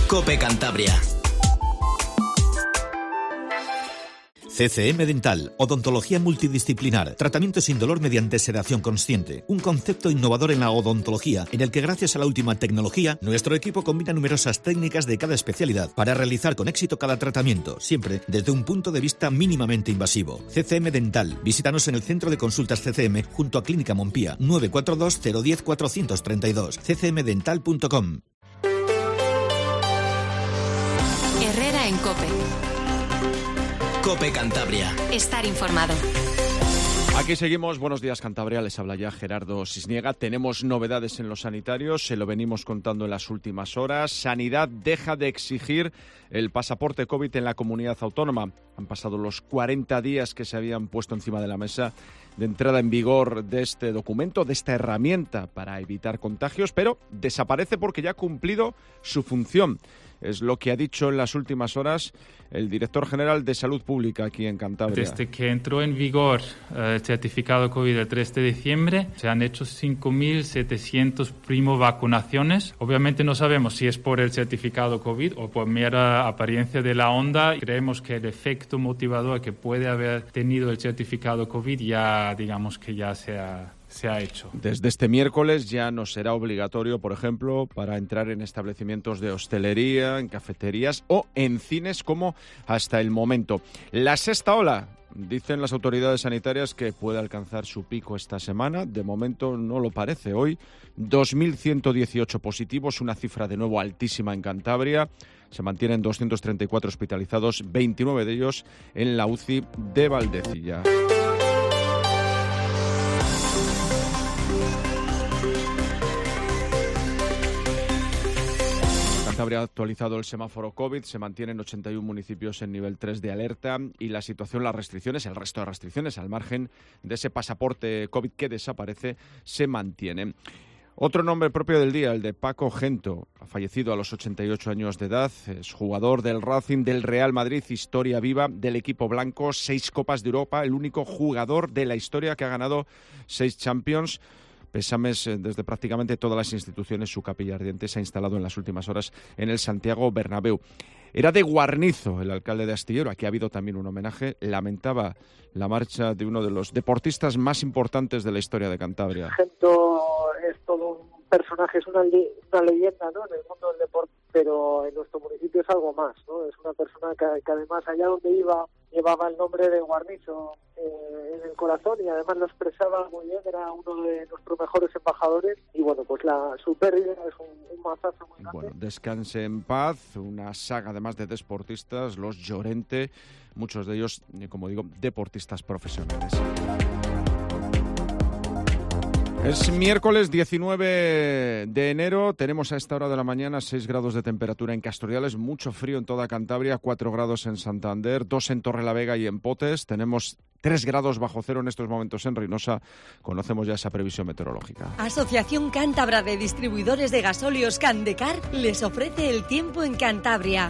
COPE Cantabria. CCM Dental, odontología multidisciplinar, tratamiento sin dolor mediante sedación consciente. Un concepto innovador en la odontología, en el que gracias a la última tecnología, nuestro equipo combina numerosas técnicas de cada especialidad para realizar con éxito cada tratamiento, siempre desde un punto de vista mínimamente invasivo. CCM Dental, visítanos en el Centro de Consultas CCM junto a Clínica Mompía, 942 010 432, ccmdental.com. Herrera en COPE. COPE Cantabria. Estar informado. Aquí seguimos. Buenos días, Cantabria. Les habla ya Gerardo Sisniega. Tenemos novedades en los sanitarios. Se lo venimos contando en las últimas horas. Sanidad deja de exigir el pasaporte COVID en la comunidad autónoma. Han pasado los 40 días que se habían puesto encima de la mesa de entrada en vigor de este documento, de esta herramienta para evitar contagios, pero desaparece porque ya ha cumplido su función. Es lo que ha dicho en las últimas horas el director general de Salud Pública aquí en Cantabria. Desde que entró en vigor el certificado COVID el 3 de diciembre, se han hecho 5.700 vacunaciones. Obviamente no sabemos si es por el certificado COVID o por mera apariencia de la onda. Creemos que el efecto motivador que puede haber tenido el certificado COVID ya, digamos que ya se ha hecho. Desde este miércoles ya no será obligatorio, por ejemplo, para entrar en establecimientos de hostelería, en cafeterías o en cines como hasta el momento. La sexta ola, dicen las autoridades sanitarias que puede alcanzar su pico esta semana. De momento no lo parece. Hoy 2.118 positivos, una cifra de nuevo altísima en Cantabria. Se mantienen 234 hospitalizados, 29 de ellos en la UCI de Valdecilla. Cantabria ha actualizado el semáforo COVID, se mantienen 81 municipios en nivel 3 de alerta y la situación, las restricciones, el resto de restricciones al margen de ese pasaporte COVID que desaparece, se mantienen. Otro nombre propio del día, el de Paco Gento, ha fallecido a los 88 años de edad, es jugador del Racing, del Real Madrid, historia viva del equipo blanco, 6 Copas de Europa, el único jugador de la historia que ha ganado 6 Champions. Pésames desde prácticamente todas las instituciones. Su capilla ardiente se ha instalado en las últimas horas en el Santiago Bernabéu. Era de Guarnizo, el alcalde de Astillero. Aquí ha habido también un homenaje. Lamentaba la marcha de uno de los deportistas más importantes de la historia de Cantabria. Gento es todo un personaje, es una leyenda, ¿no?, en el mundo del deporte, pero en nuestro municipio es algo más, ¿no? Es una persona que además allá donde iba llevaba el nombre de Guarnizo en el corazón y además lo expresaba muy bien. Era uno de nuestros mejores embajadores y bueno, pues su pérdida es un mazazo muy grande. Bueno, descanse en paz. Una saga además de deportistas, los Llorente, muchos de ellos, como digo, deportistas profesionales. Es miércoles 19 de enero, tenemos a esta hora de la mañana 6 grados de temperatura en Castoriales, mucho frío en toda Cantabria, 4 grados en Santander, 2 en Torrelavega y en Potes, tenemos 3 grados bajo cero en estos momentos en Reynosa, conocemos ya esa previsión meteorológica. Asociación Cántabra de Distribuidores de Gasóleos Candecar les ofrece el tiempo en Cantabria.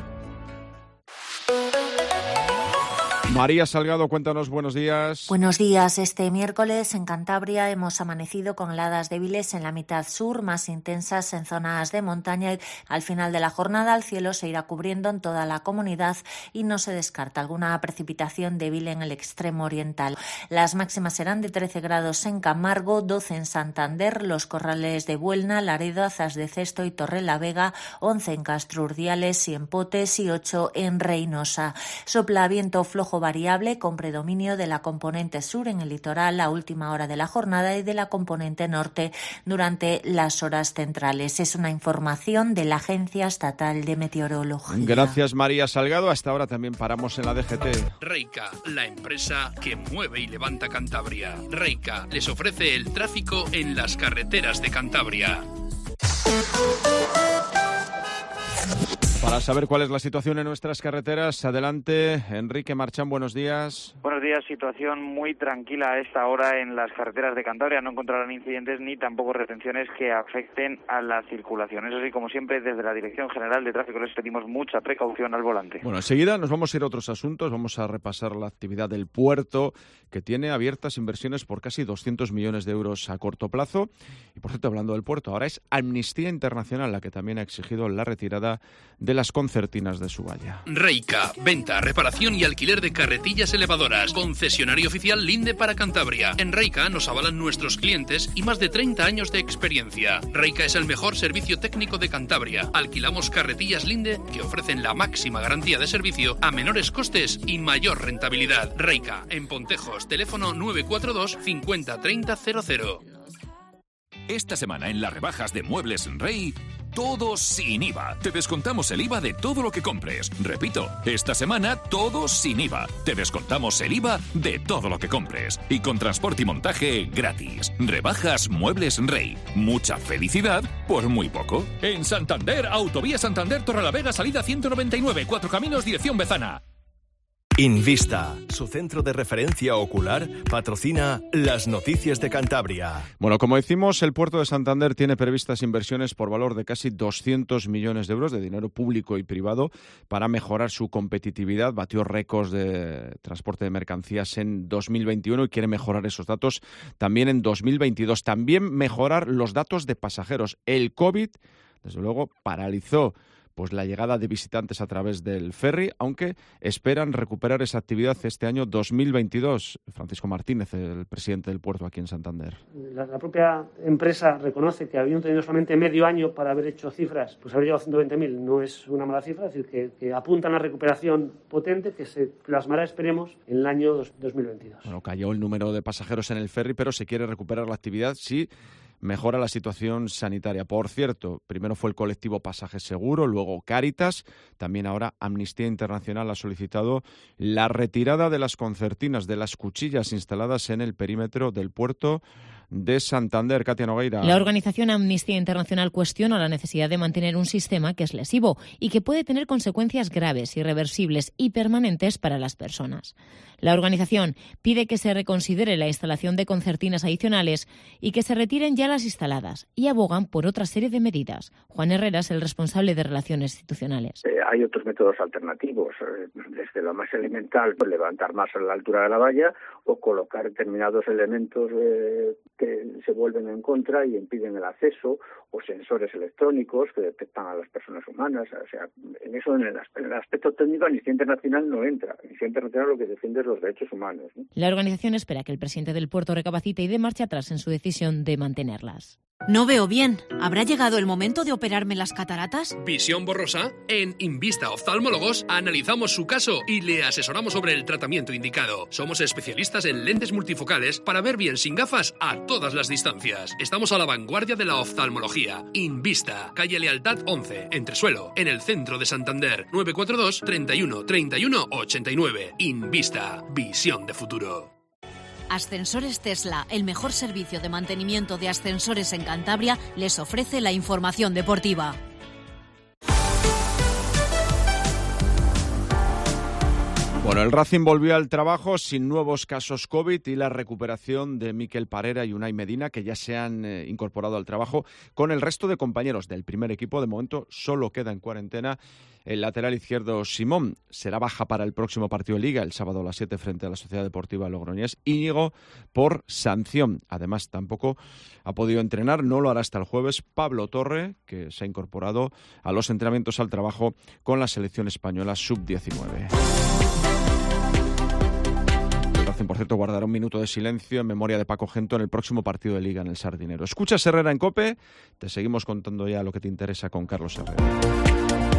María Salgado, cuéntanos, buenos días. Buenos días. Este miércoles en Cantabria hemos amanecido con heladas débiles en la mitad sur, más intensas en zonas de montaña y al final de la jornada el cielo se irá cubriendo en toda la comunidad y no se descarta alguna precipitación débil en el extremo oriental. Las máximas serán de 13 grados en Camargo, 12 en Santander, Los Corrales de Buelna, Laredo, Azas de Cesto y Torrelavega, 11 en Castro Urdiales y en Potes y 8 en Reynosa. Sopla viento flojo variable con predominio de la componente sur en el litoral a última hora de la jornada y de la componente norte durante las horas centrales. Es una información de la Agencia Estatal de Meteorología. Gracias, María Salgado. Hasta ahora también paramos en la DGT. Reica, la empresa que mueve y levanta Cantabria. Reica les ofrece el tráfico en las carreteras de Cantabria. Para saber cuál es la situación en nuestras carreteras, adelante, Enrique Marchán, buenos días. Buenos días, situación muy tranquila a esta hora en las carreteras de Cantabria. No encontrarán incidentes ni tampoco retenciones que afecten a la circulación. Eso sí, como siempre, desde la Dirección General de Tráfico les pedimos mucha precaución al volante. Bueno, enseguida nos vamos a ir a otros asuntos. Vamos a repasar la actividad del puerto, que tiene abiertas inversiones por casi 200 millones de euros a corto plazo. Y por cierto, hablando del puerto, ahora es Amnistía Internacional la que también ha exigido la retirada de las concertinas de Suballa. Reika, venta, reparación y alquiler de carretillas elevadoras. Concesionario oficial Linde para Cantabria. En Reika nos avalan nuestros clientes y más de 30 años de experiencia. Reika es el mejor servicio técnico de Cantabria. Alquilamos carretillas Linde que ofrecen la máxima garantía de servicio a menores costes y mayor rentabilidad. Reika, en Pontejos, teléfono 942 50 30 00. Esta semana en las rebajas de Muebles Rey, todo sin IVA. Te descontamos el IVA de todo lo que compres. Repito, esta semana todo sin IVA. Te descontamos el IVA de todo lo que compres. Y con transporte y montaje gratis. Rebajas Muebles Rey. Mucha felicidad por muy poco. En Santander, Autovía Santander Torrelavega, salida 199, Cuatro Caminos, dirección Bezana. Invista, su centro de referencia ocular, patrocina las noticias de Cantabria. Bueno, como decimos, el puerto de Santander tiene previstas inversiones por valor de casi 200 millones de euros de dinero público y privado para mejorar su competitividad. Batió récords de transporte de mercancías en 2021 y quiere mejorar esos datos también en 2022. También mejorar los datos de pasajeros. El COVID, desde luego, paralizó pues la llegada de visitantes a través del ferry, aunque esperan recuperar esa actividad este año 2022. Francisco Martínez, el presidente del puerto aquí en Santander. La propia empresa reconoce que habiendo tenido solamente medio año para haber hecho cifras, pues haber llegado a 120.000 no es una mala cifra, es decir, que apuntan a recuperación potente que se plasmará, esperemos, en el año 2022. Bueno, cayó el número de pasajeros en el ferry, pero se quiere recuperar la actividad si mejora la situación sanitaria. Por cierto, primero fue el colectivo Pasaje Seguro, luego Cáritas, también ahora Amnistía Internacional ha solicitado la retirada de las concertinas, de las cuchillas instaladas en el perímetro del puerto de Santander. Katia Nogueira. La organización Amnistía Internacional cuestiona la necesidad de mantener un sistema que es lesivo y que puede tener consecuencias graves, irreversibles y permanentes para las personas. La organización pide que se reconsidere la instalación de concertinas adicionales y que se retiren ya las instaladas y abogan por otra serie de medidas. Juan Herrera es el responsable de Relaciones Institucionales. Hay otros métodos alternativos, desde lo más elemental, pues levantar más a la altura de la valla o colocar determinados elementos que se vuelven en contra y impiden el acceso, o sensores electrónicos que detectan a las personas humanas. O sea, en eso, en el aspecto técnico, Amnistía Internacional no entra. Amnistía Internacional lo que defiende es los derechos humanos, ¿no? La organización espera que el presidente del puerto recapacite y dé marcha atrás en su decisión de mantenerlas. No veo bien. ¿Habrá llegado el momento de operarme las cataratas? ¿Visión borrosa? En Invista Oftalmólogos analizamos su caso y le asesoramos sobre el tratamiento indicado. Somos especialistas en lentes multifocales para ver bien sin gafas a todas las distancias. Estamos a la vanguardia de la oftalmología. Invista, calle Lealtad 11, Entresuelo, en el centro de Santander. 942 31 31 89. Invista, visión de futuro. Ascensores Tesla, el mejor servicio de mantenimiento de ascensores en Cantabria, les ofrece la información deportiva. Bueno, el Racing volvió al trabajo sin nuevos casos COVID y la recuperación de Mikel Parera y Unai Medina, que ya se han incorporado al trabajo con el resto de compañeros del primer equipo. De momento solo queda en cuarentena el lateral izquierdo Simón. Será baja para el próximo partido de Liga, el sábado a las 7 frente a la Sociedad Deportiva Logroñés. Íñigo por sanción. Además, tampoco ha podido entrenar, no lo hará hasta el jueves, Pablo Torre, que se ha incorporado a los entrenamientos al trabajo con la selección española sub-19. Por cierto, guardará un minuto de silencio en memoria de Paco Gento en el próximo partido de Liga en el Sardinero. Escuchas Herrera en COPE, te seguimos contando ya lo que te interesa con Carlos Herrera.